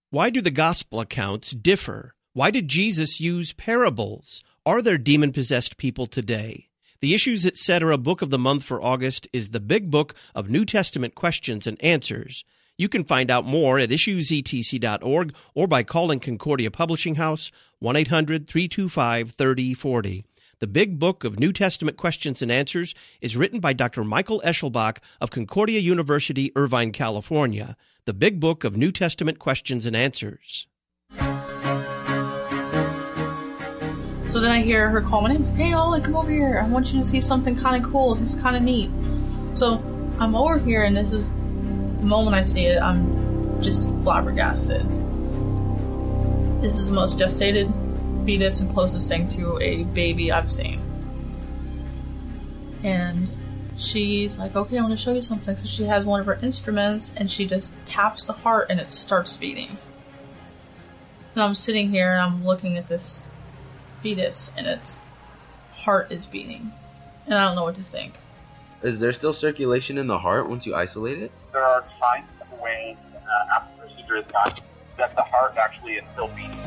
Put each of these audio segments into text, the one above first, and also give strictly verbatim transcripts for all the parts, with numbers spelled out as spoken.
Why do the gospel accounts differ? Why did Jesus use parables? Are there demon-possessed people today? The Issues Etc. book of the month for August is the big book of New Testament questions and answers. You can find out more at issues e t c dot org or by calling Concordia Publishing House, one eight hundred three two five three zero four zero. The Big Book of New Testament Questions and Answers is written by Doctor Michael Eschelbach of Concordia University, Irvine, California. The Big Book of New Testament Questions and Answers. So then I hear her call my name. Hey, Ollie, come over here. I want you to see something kind of cool. This is kind of neat. So I'm over here, and this is the moment I see it, I'm just flabbergasted. This is the most gestated fetus and closest thing to a baby I've seen. And she's like, okay, I want to show you something. So she has one of her instruments and she just taps the heart and it starts beating. And I'm sitting here and I'm looking at this fetus and its heart is beating. And I don't know what to think. Is there still circulation in the heart once you isolate it? There are signs of ways uh, after the procedure is done that the heart actually is still beating.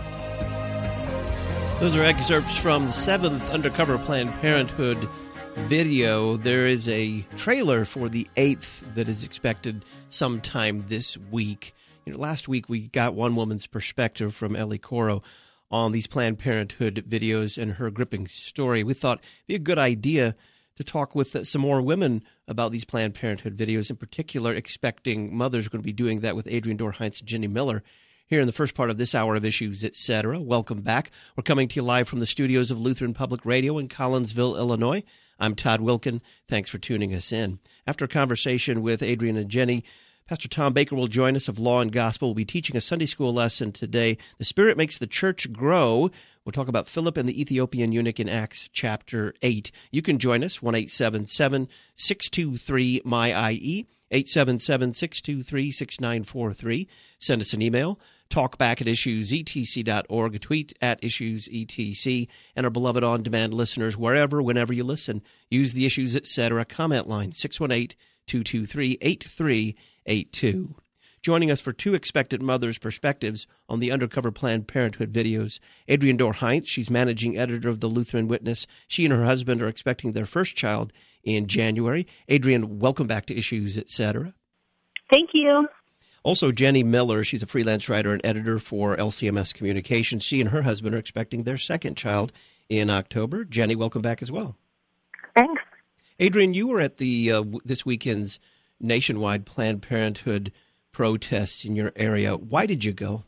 Those are excerpts from the seventh Undercover Planned Parenthood video. There is a trailer for the eighth that is expected sometime this week. You know, last week we got one woman's perspective from Ellie Coro on these Planned Parenthood videos and her gripping story. We thought it'd be a good idea to talk with some more women about these Planned Parenthood videos, in particular expecting mothers. We're going to be doing that with Adrienne Dorr-Heinz and Jenny Miller here in the first part of this hour of Issues Etc. Welcome back. We're coming to you live from the studios of Lutheran Public Radio in Collinsville, Illinois. I'm Todd Wilkin. Thanks for tuning us in. After a conversation with Adrienne and Jenny, Pastor Tom Baker will join us of Law and Gospel. We'll be teaching a Sunday school lesson today. The Spirit Makes the Church Grow. We'll talk about Philip and the Ethiopian eunuch in Acts chapter eight. You can join us, one eight seven seven, six two three, M Y I E, eight seven seven, six two three, six nine four three. Send us an email. Talkback at issues e t c dot org, tweet at issues e t c, and our beloved on-demand listeners, wherever, whenever you listen, use the Issues Etc. comment line, six one eight, two two three, eight three eight two. Joining us for two expectant mothers' perspectives on the Undercover Planned Parenthood videos, Adrienne Dorr-Heinz. She's managing editor of the Lutheran Witness. She and her husband are expecting their first child in January. Adrienne, welcome back to Issues Etc. Thank you. Also, Jenny Miller, she's a freelance writer and editor for L C M S Communications. She and her husband are expecting their second child in October. Jenny, welcome back as well. Thanks. Adrienne, you were at the uh, this weekend's nationwide Planned Parenthood protests in your area. Why did you go?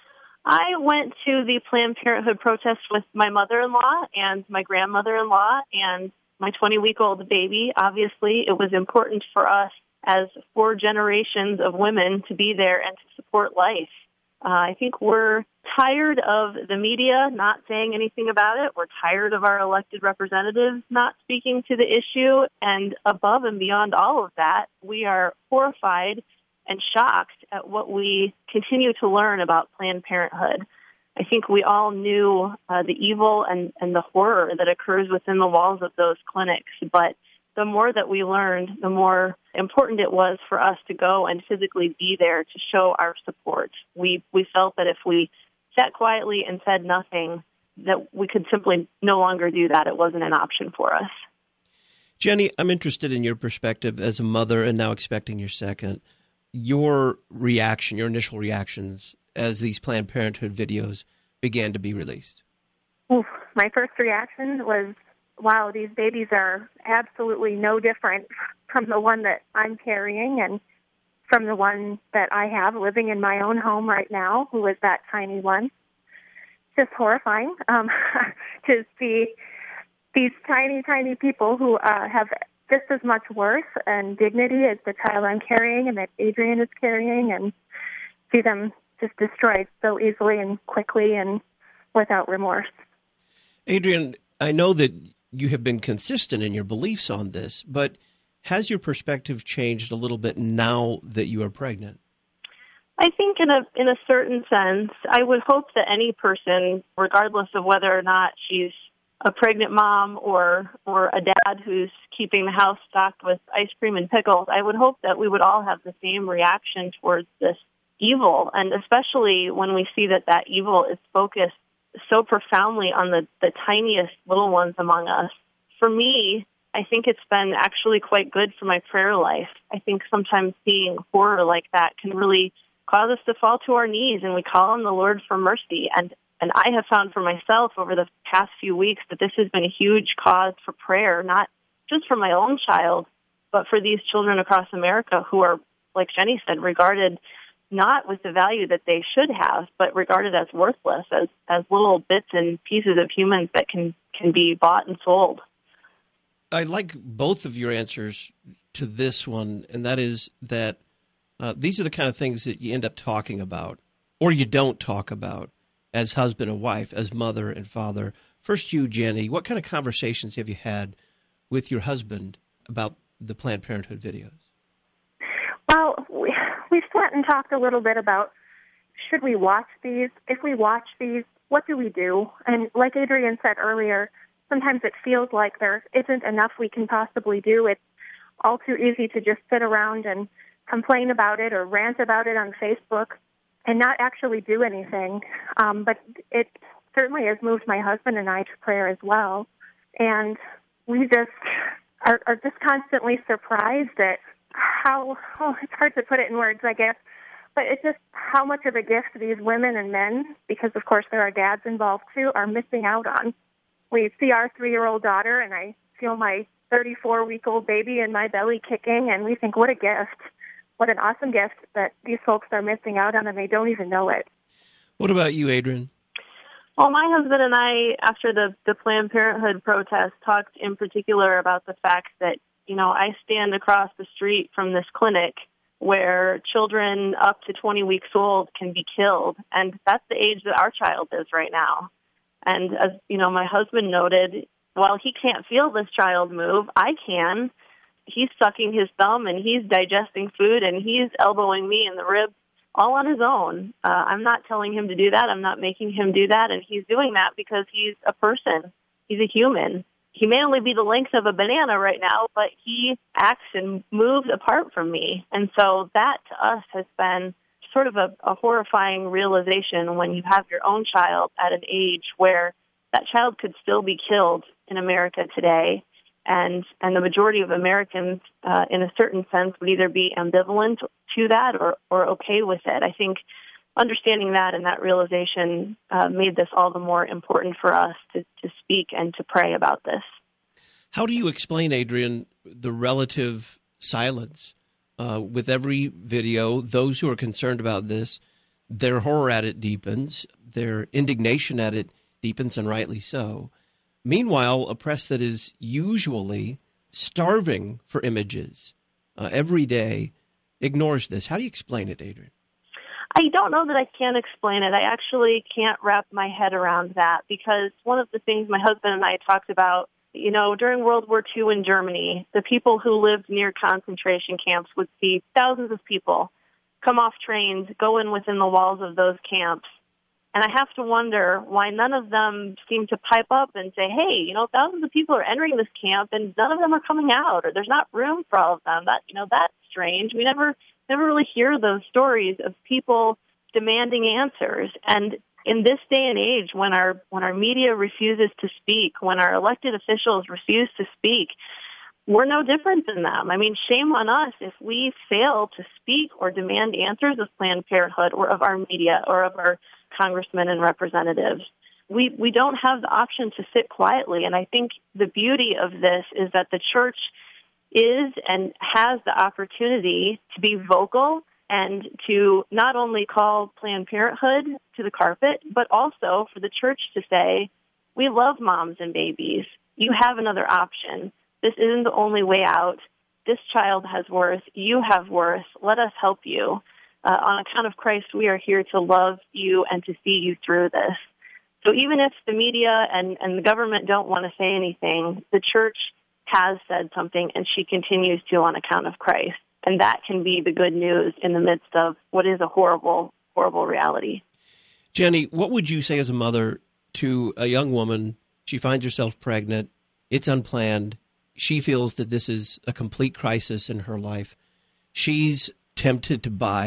I went to the Planned Parenthood protest with my mother-in-law and my grandmother-in-law and my twenty-week-old baby. Obviously, it was important for us as four generations of women to be there and to support life. Uh, I think we're tired of the media not saying anything about it. We're tired of our elected representatives not speaking to the issue. And above and beyond all of that, we are horrified and shocked at what we continue to learn about Planned Parenthood. I think we all knew uh, the evil and, and the horror that occurs within the walls of those clinics, but the more that we learned, the more important it was for us to go and physically be there to show our support. We we felt that if we sat quietly and said nothing, that we could simply no longer do that. It wasn't an option for us. Jenny, I'm interested in your perspective as a mother and now expecting your second. Your reaction, your initial reactions as these Planned Parenthood videos began to be released. Oof, my first reaction was, wow, these babies are absolutely no different from the one that I'm carrying and from the one that I have living in my own home right now, who is that tiny one. Just horrifying um, to see these tiny, tiny people who uh, have just as much worth and dignity as the child I'm carrying and that Adrienne is carrying, and see them just destroyed so easily and quickly and without remorse. Adrienne, I know that you have been consistent in your beliefs on this, but has your perspective changed a little bit now that you are pregnant? I think in a in a certain sense, I would hope that any person, regardless of whether or not she's a pregnant mom or or a dad who's keeping the house stocked with ice cream and pickles, I would hope that we would all have the same reaction towards this evil, and especially when we see that that evil is focused so profoundly on the, the tiniest little ones among us. For me, I think it's been actually quite good for my prayer life. I think sometimes seeing horror like that can really cause us to fall to our knees, and we call on the Lord for mercy. And, and I have found for myself over the past few weeks that this has been a huge cause for prayer, not just for my own child, but for these children across America who are, like Jenny said, regarded not with the value that they should have, but regarded as worthless, as, as little bits and pieces of humans that can, can be bought and sold. I like both of your answers to this one, and that is that uh, these are the kind of things that you end up talking about, or you don't talk about, as husband and wife, as mother and father. First, you, Jenny, what kind of conversations have you had with your husband about the Planned Parenthood videos? Well, we, we've sat and talked a little bit about, should we watch these? If we watch these, what do we do? And like Adrian said earlier, sometimes it feels like there isn't enough we can possibly do. It's all too easy to just sit around and complain about it or rant about it on Facebook and not actually do anything. Um, but it certainly has moved my husband and I to prayer as well. And we just are, are just constantly surprised at how, oh, it's hard to put it in words, I guess, but it's just how much of a gift these women and men, because of course there are dads involved too, are missing out on. We see our three-year-old daughter, and I feel my thirty-four-week-old baby in my belly kicking, and we think, what a gift, what an awesome gift that these folks are missing out on, and they don't even know it. What about you, Adrian? Well, my husband and I, after the, the Planned Parenthood protest, talked in particular about the fact that, you know, I stand across the street from this clinic where children up to twenty weeks old can be killed, and that's the age that our child is right now. And as, you know, my husband noted, while he can't feel this child move, I can. He's sucking his thumb and he's digesting food and he's elbowing me in the ribs all on his own. Uh, I'm not telling him to do that. I'm not making him do that. And he's doing that because he's a person. He's a human. He may only be the length of a banana right now, but he acts and moves apart from me. And so that to us has been sort of a, a horrifying realization when you have your own child at an age where that child could still be killed in America today. And and the majority of Americans, uh, in a certain sense, would either be ambivalent to that or, or okay with it. I think understanding that and that realization uh, made this all the more important for us to, to speak and to pray about this. How do you explain, Adrian, the relative silence? Uh, with every video, those who are concerned about this, their horror at it deepens, their indignation at it deepens, and rightly so. Meanwhile, a press that is usually starving for images uh, every day ignores this. How do you explain it, Adrian? I don't know that I can explain it. I actually can't wrap my head around that because one of the things my husband and I talked about, you know, during World War Two in Germany, the people who lived near concentration camps would see thousands of people come off trains, go in within the walls of those camps. And I have to wonder why none of them seem to pipe up and say, hey, you know, thousands of people are entering this camp and none of them are coming out, or there's not room for all of them. That, you know, that's strange. We never, never really hear those stories of people demanding answers. And in this day and age, when our when our media refuses to speak, when our elected officials refuse to speak, we're no different than them. I mean, shame on us if we fail to speak or demand answers of Planned Parenthood or of our media or of our congressmen and representatives. We we don't have the option to sit quietly. And I think the beauty of this is that the church is and has the opportunity to be vocal and to not only call Planned Parenthood to the carpet, but also for the church to say, we love moms and babies. You have another option. This isn't the only way out. This child has worth. You have worth. Let us help you. Uh, on account of Christ, we are here to love you and to see you through this. So even if the media and, and the government don't want to say anything, the church has said something, and she continues to on account of Christ. And that can be the good news in the midst of what is a horrible, horrible reality. Jenny, what would you say as a mother to a young woman? She finds herself pregnant. It's unplanned. She feels that this is a complete crisis in her life. She's tempted to buy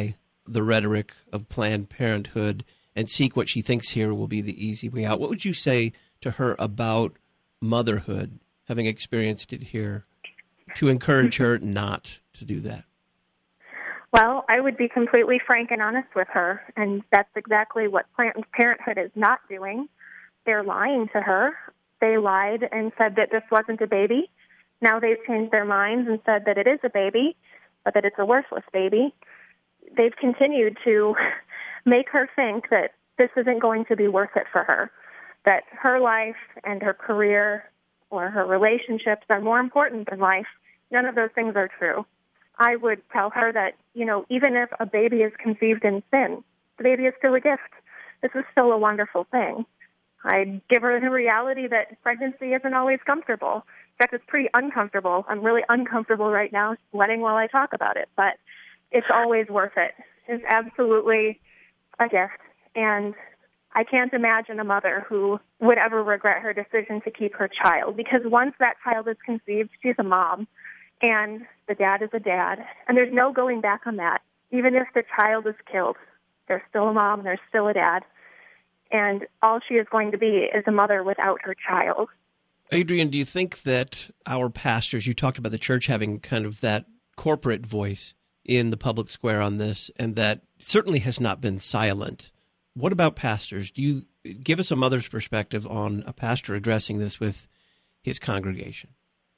the rhetoric of Planned Parenthood and seek what she thinks here will be the easy way out. What would you say to her about motherhood, having experienced it here, to encourage her not to do that? Well, I would be completely frank and honest with her, and that's exactly what Planned Parenthood is not doing. They're lying to her. They lied and said that this wasn't a baby. Now they've changed their minds and said that it is a baby, but that it's a worthless baby. They've continued to make her think that this isn't going to be worth it for her, that her life and her career or her relationships are more important than life. None of those things are true. I would tell her that, you know, even if a baby is conceived in sin, the baby is still a gift. This is still a wonderful thing. I'd give her the reality that pregnancy isn't always comfortable. In fact, it's pretty uncomfortable. I'm really uncomfortable right now sweating while I talk about it, but it's always worth it. It's absolutely a gift. And I can't imagine a mother who would ever regret her decision to keep her child, because once that child is conceived, she's a mom, and the dad is a dad, and there's no going back on that. Even if the child is killed, there's still a mom, there's still a dad, and all she is going to be is a mother without her child. Adrienne, do you think that our pastors, you talked about the church having kind of that corporate voice in the public square on this, and that certainly has not been silent. What about pastors? Do you give us a mother's perspective on a pastor addressing this with his congregation?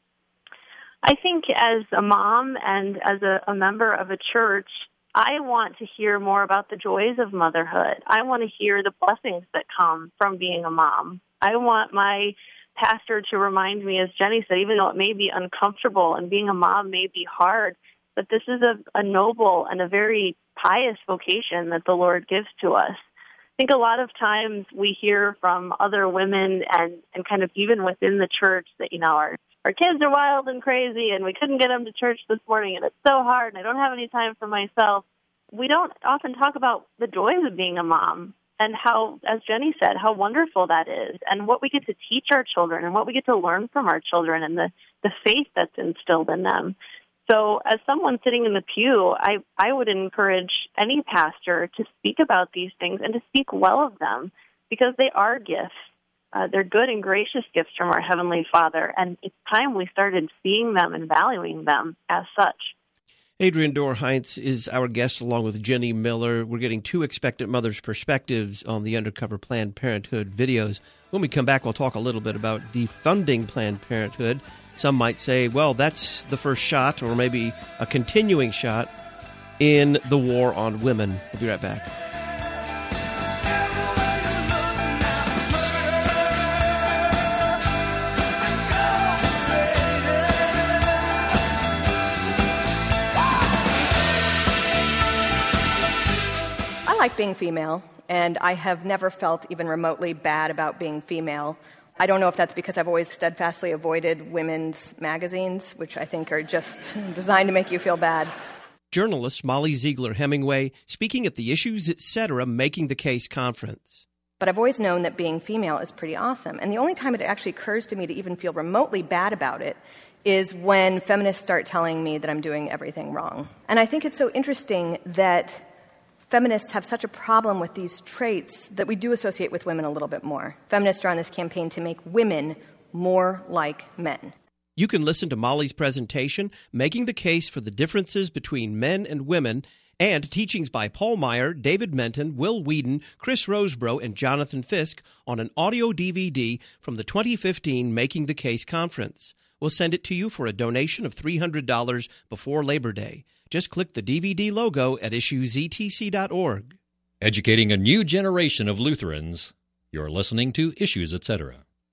I think as a mom and as a, a member of a church, I want to hear more about the joys of motherhood. I want to hear the blessings that come from being a mom. I want my pastor to remind me, as Jenny said, even though it may be uncomfortable and being a mom may be hard, but this is a, a noble and a very pious vocation that the Lord gives to us. I think a lot of times we hear from other women and, and kind of even within the church that, you know, our, our kids are wild and crazy and we couldn't get them to church this morning and it's so hard and I don't have any time for myself. We don't often talk about the joys of being a mom and how, as Jenny said, how wonderful that is and what we get to teach our children and what we get to learn from our children and the, the faith that's instilled in them. So as someone sitting in the pew, I, I would encourage any pastor to speak about these things and to speak well of them because they are gifts. Uh, they're good and gracious gifts from our Heavenly Father, and it's time we started seeing them and valuing them as such. Adrienne Dorr-Heinz is our guest along with Jenny Miller. We're getting two expectant mothers' perspectives on the Undercover Planned Parenthood videos. When we come back, we'll talk a little bit about defunding Planned Parenthood. Some might say, well, that's the first shot or maybe a continuing shot in the war on women. We'll be right back. I like being female, and I have never felt even remotely bad about being female. I don't know if that's because I've always steadfastly avoided women's magazines, which I think are just designed to make you feel bad. Journalist Molly Ziegler Hemingway speaking at the Issues Etc. Making the Case conference. But I've always known that being female is pretty awesome. And the only time it actually occurs to me to even feel remotely bad about it is when feminists start telling me that I'm doing everything wrong. And I think it's so interesting that feminists have such a problem with these traits that we do associate with women a little bit more. Feminists are on this campaign to make women more like men. You can listen to Molly's presentation, Making the Case for the Differences Between Men and Women, and teachings by Paul Meyer, David Menton, Will Whedon, Chris Rosebrough, and Jonathan Fisk on an audio D V D from the twenty fifteen Making the Case conference. We'll send it to you for a donation of three hundred dollars before Labor Day. Just click the D V D logo at issues e t c dot org. Educating a new generation of Lutherans. You're listening to Issues Etc.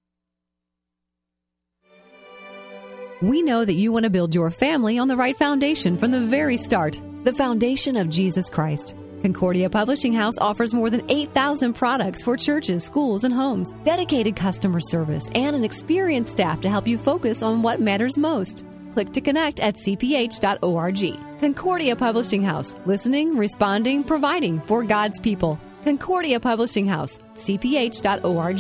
We know that you want to build your family on the right foundation from the very start, the foundation of Jesus Christ. Concordia Publishing House offers more than eight thousand products for churches, schools, and homes, dedicated customer service, and an experienced staff to help you focus on what matters most. Click to connect at c p h dot org. Concordia Publishing House, listening, responding, providing for God's people. Concordia Publishing House, c p h dot org.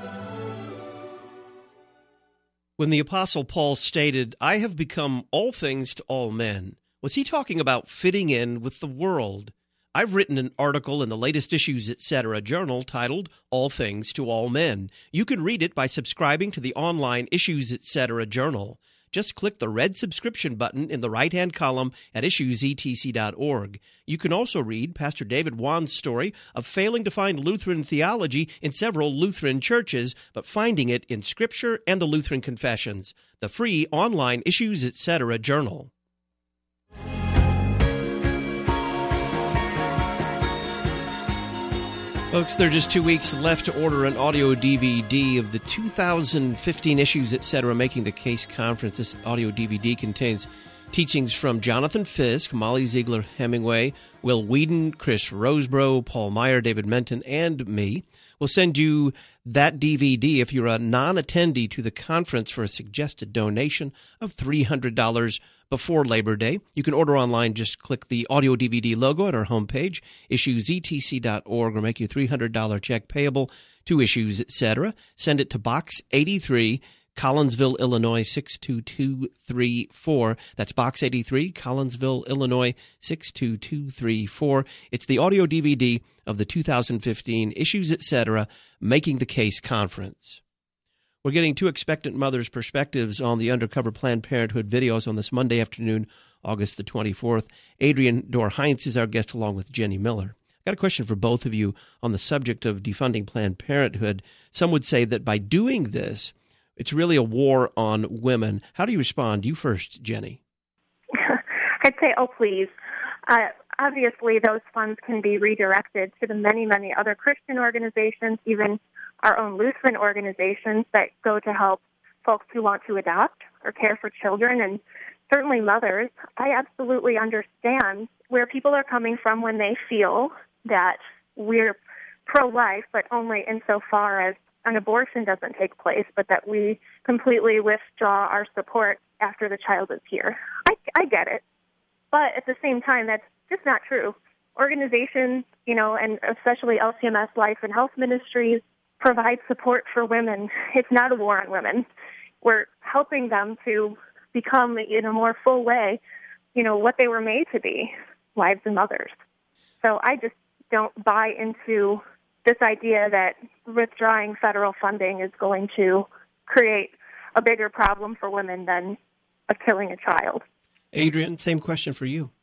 When the Apostle Paul stated, I have become all things to all men, was he talking about fitting in with the world, I've written an article in the latest Issues Etc. journal titled All Things to All Men. You can read it by subscribing to the online Issues Etc. journal. Just click the red subscription button in the right-hand column at issues e t c dot org. You can also read Pastor David Wan's story of failing to find Lutheran theology in several Lutheran churches, but finding it in Scripture and the Lutheran Confessions, the free online Issues Etc. journal. Folks, there are just two weeks left to order an audio D V D of the two thousand fifteen Issues Etc. Making the Case Conference. This audio D V D contains teachings from Jonathan Fisk, Molly Ziegler Hemingway, Will Whedon, Chris Rosebrough, Paul Meyer, David Menton, and me. We'll send you that D V D if you're a non-attendee to the conference for a suggested donation of three hundred dollars before Labor Day. You can order online. Just click the audio D V D logo at our homepage, issues e t c dot org, or make your three hundred dollars check payable to Issues Etc. Send it to Box eighty-three, Collinsville, Illinois, six two two three four. That's Box eighty-three, Collinsville, Illinois, six two two three four. It's the audio D V D of the two thousand fifteen Issues Etc. Making the Case Conference. We're getting two expectant mothers' perspectives on the undercover Planned Parenthood videos on this Monday afternoon, August the twenty-fourth. Adrienne Dorr-Heinz is our guest, along with Jenny Miller. I've got a question for both of you on the subject of defunding Planned Parenthood. Some would say that by doing this, it's really a war on women. How do you respond? You first, Jenny. I'd say, oh, please. Uh, obviously, those funds can be redirected to the many, many other Christian organizations, even our own Lutheran organizations that go to help folks who want to adopt or care for children, and certainly mothers. I absolutely understand where people are coming from when they feel that we're pro-life, but only insofar as an abortion doesn't take place, but that we completely withdraw our support after the child is here. I, I get it. But at the same time, that's just not true. Organizations, you know, and especially L C M S Life and Health Ministries, provide support for women. It's not a war on women. We're helping them to become, in a more full way, you know, what they were made to be, wives and mothers. So I just don't buy into this idea that withdrawing federal funding is going to create a bigger problem for women than of killing a child. Adrienne, same question for you.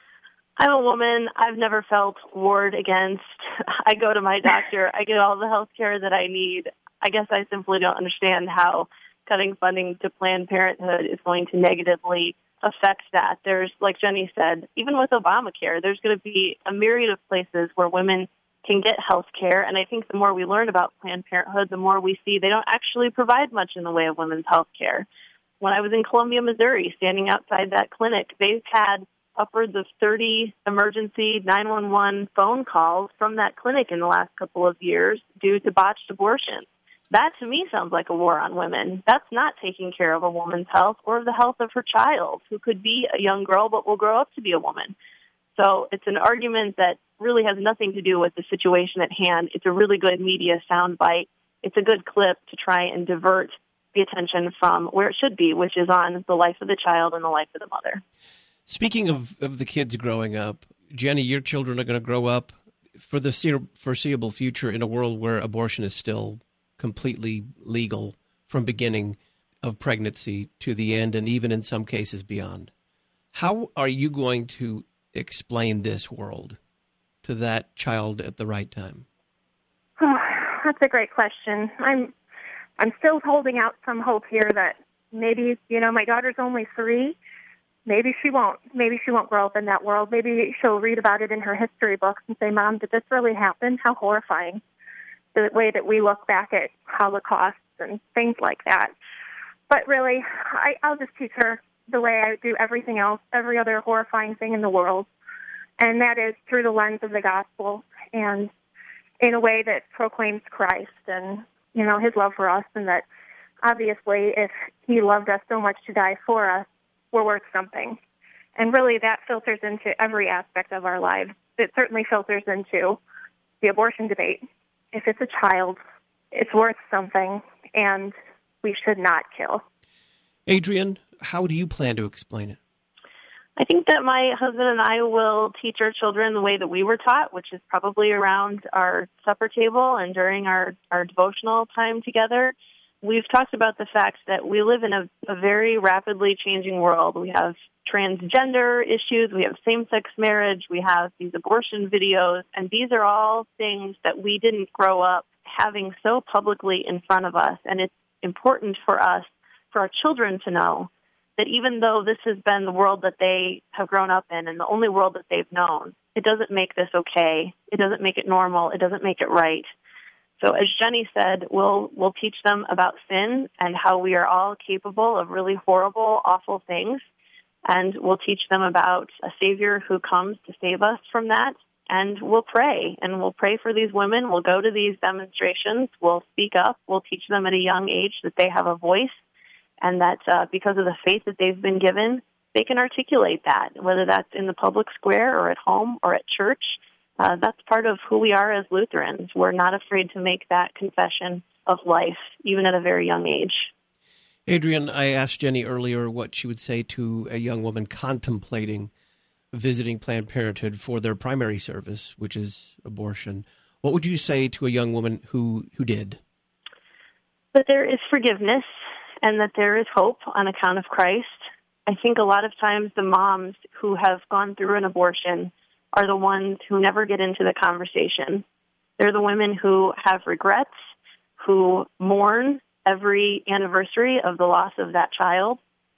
I'm a woman. I've never felt warred against. I go to my doctor. I get all the health care that I need. I guess I simply don't understand how cutting funding to Planned Parenthood is going to negatively affect that. There's, like Jenny said, even with Obamacare, there's going to be a myriad of places where women can get health care. And I think the more we learn about Planned Parenthood, the more we see they don't actually provide much in the way of women's health care. When I was in Columbia, Missouri, standing outside that clinic, they've had upwards of thirty emergency nine one one phone calls from that clinic in the last couple of years due to botched abortions. That, to me, sounds like a war on women. That's not taking care of a woman's health or the health of her child, who could be a young girl but will grow up to be a woman. So it's an argument that really has nothing to do with the situation at hand. It's a really good media soundbite. It's a good clip to try and divert the attention from where it should be, which is on the life of the child and the life of the mother. Speaking of, of the kids growing up, Jenny, your children are going to grow up for the foreseeable future in a world where abortion is still completely legal from beginning of pregnancy to the end, and even in some cases beyond. How are you going to explain this world to that child at the right time? Oh, that's a great question. I'm I'm still holding out some hope here that maybe, you know, my daughter's only three. Maybe she won't. Maybe she won't grow up in that world. Maybe she'll read about it in her history books and say, Mom, did this really happen? How horrifying. The way that we look back at Holocausts and things like that. But really, I, I'll just teach her the way I do everything else, every other horrifying thing in the world. And that is through the lens of the gospel and in a way that proclaims Christ and, you know, his love for us, and that obviously if he loved us so much to die for us, we're worth something. And really that filters into every aspect of our lives. It certainly filters into the abortion debate. If it's a child, it's worth something, and we should not kill. Adrienne, how do you plan to explain it? I think that my husband and I will teach our children the way that we were taught, which is probably around our supper table and during our, our devotional time together. We've talked about the fact that we live in a, a very rapidly changing world. We have transgender issues, we have same-sex marriage, we have these abortion videos, and these are all things that we didn't grow up having so publicly in front of us. And it's important for us, for our children to know that even though this has been the world that they have grown up in and the only world that they've known, it doesn't make this okay. It doesn't make it normal. It doesn't make it right. So as Jenny said, we'll we'll teach them about sin and how we are all capable of really horrible, awful things. And we'll teach them about a Savior who comes to save us from that. And we'll pray. And we'll pray for these women. We'll go to these demonstrations. We'll speak up. We'll teach them at a young age that they have a voice, and that uh, because of the faith that they've been given, they can articulate that, whether that's in the public square or at home or at church. Uh, that's part of who we are as Lutherans. We're not afraid to make that confession of life, even at a very young age. Adrian, I asked Jenny earlier what she would say to a young woman contemplating visiting Planned Parenthood for their primary service, which is abortion. What would you say to a young woman who, who did? That there is forgiveness and that there is hope on account of Christ. I think a lot of times the moms who have gone through an abortion are the ones who never get into the conversation. They're the women who have regrets, who mourn every anniversary of the loss of that child,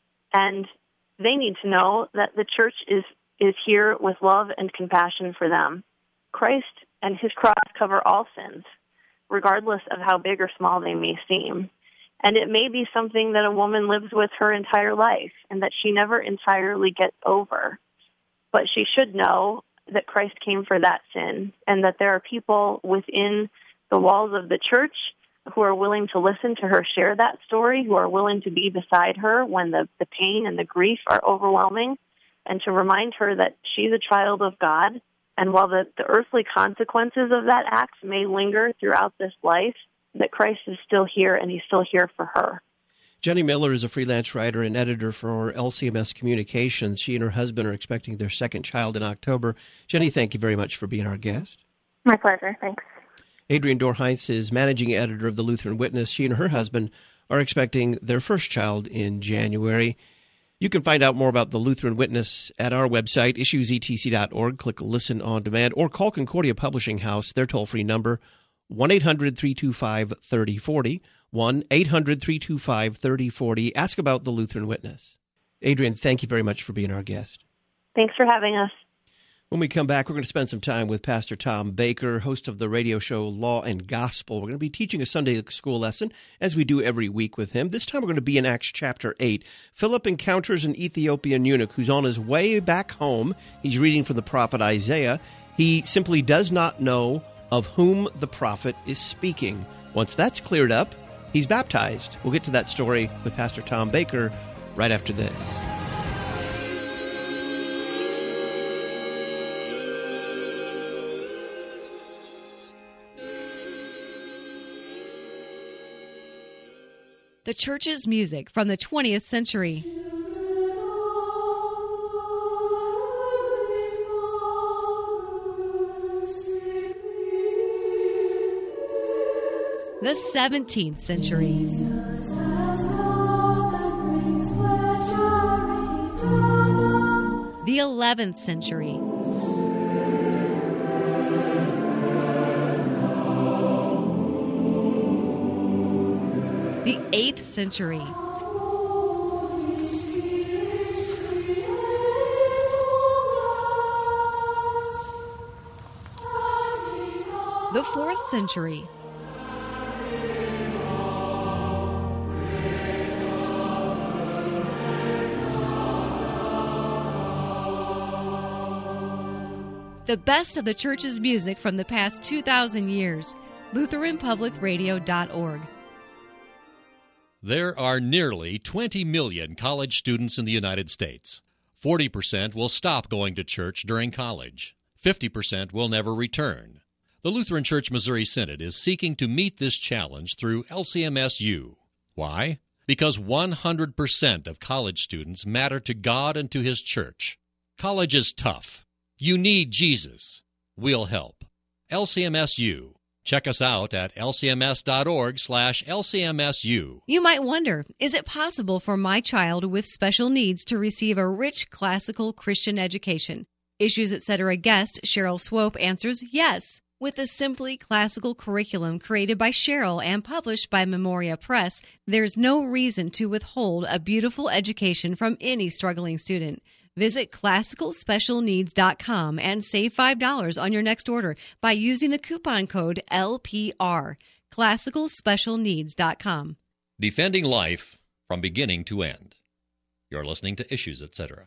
and they need to know that the church is, is here with love and compassion for them. Christ and his cross cover all sins, regardless of how big or small they may seem. And it may be something that a woman lives with her entire life and that she never entirely gets over. But she should know that Christ came for that sin and that there are people within the walls of the church who are willing to listen to her share that story, who are willing to be beside her when the, the pain and the grief are overwhelming, and to remind her that she's a child of God. And while the, the earthly consequences of that act may linger throughout this life, that Christ is still here, and he's still here for her. Jenny Miller is a freelance writer and editor for L C M S Communications. She and her husband are expecting their second child in October. Jenny, thank you very much for being our guest. My pleasure. Thanks. Adrienne Dorheinz is managing editor of the Lutheran Witness. She and her husband are expecting their first child in January. You can find out more about the Lutheran Witness at our website, issues e t c dot org. Click Listen on Demand or call Concordia Publishing House, their toll-free number, one eight hundred three two five three oh four oh, one eight hundred three two five three oh four oh. Ask about the Lutheran Witness. Adrienne, thank you very much for being our guest. Thanks for having us. When we come back, we're going to spend some time with Pastor Tom Baker, host of the radio show Law and Gospel. We're going to be teaching a Sunday school lesson, as we do every week with him. This time we're going to be in Acts chapter eight. Philip encounters an Ethiopian eunuch who's on his way back home. He's reading from the prophet Isaiah. He simply does not know of whom the prophet is speaking. Once that's cleared up, he's baptized. We'll get to that story with Pastor Tom Baker right after this. The church's music from the twentieth century. The seventeenth century. The eleventh century. The eighth century. The fourth century. The best of the church's music from the past two thousand years. Lutheran Public Radio dot org. There are nearly twenty million college students in the United States. forty percent will stop going to church during college. fifty percent will never return. The Lutheran Church Missouri Synod is seeking to meet this challenge through L C M S U. Why? Because one hundred percent of college students matter to God and to His church. College is tough. You need Jesus. We'll help. L C M S U. Check us out at lcms.org slash lcmsu. You might wonder, is it possible for my child with special needs to receive a rich classical Christian education? Issues Etc. guest Cheryl Swope answers yes. With a simply classical curriculum created by Cheryl and published by Memoria Press, there's no reason to withhold a beautiful education from any struggling student. Visit classical special needs dot com and save five dollars on your next order by using the coupon code L P R. classical special needs dot com. Defending life from beginning to end. You're listening to Issues Etc.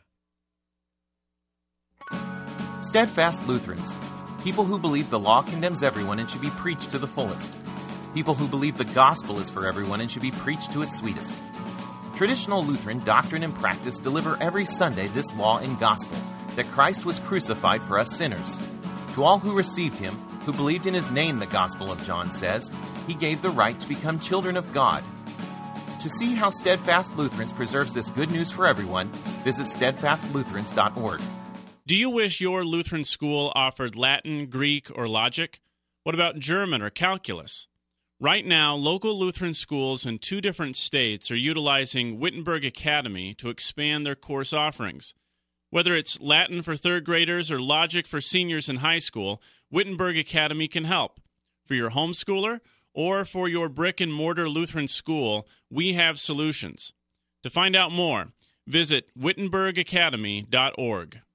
Steadfast Lutherans. People who believe the law condemns everyone and should be preached to the fullest. People who believe the gospel is for everyone and should be preached to its sweetest. Traditional Lutheran doctrine and practice deliver every Sunday this law and gospel, that Christ was crucified for us sinners. To all who received him, who believed in his name, the Gospel of John says, he gave the right to become children of God. To see how Steadfast Lutherans preserves this good news for everyone, visit steadfast lutherans dot org. Do you wish your Lutheran school offered Latin, Greek, or logic? What about German or calculus? Right now, local Lutheran schools in two different states are utilizing Wittenberg Academy to expand their course offerings. Whether it's Latin for third graders or logic for seniors in high school, Wittenberg Academy can help. For your homeschooler or for your brick-and-mortar Lutheran school, we have solutions. To find out more, visit wittenberg academy dot org.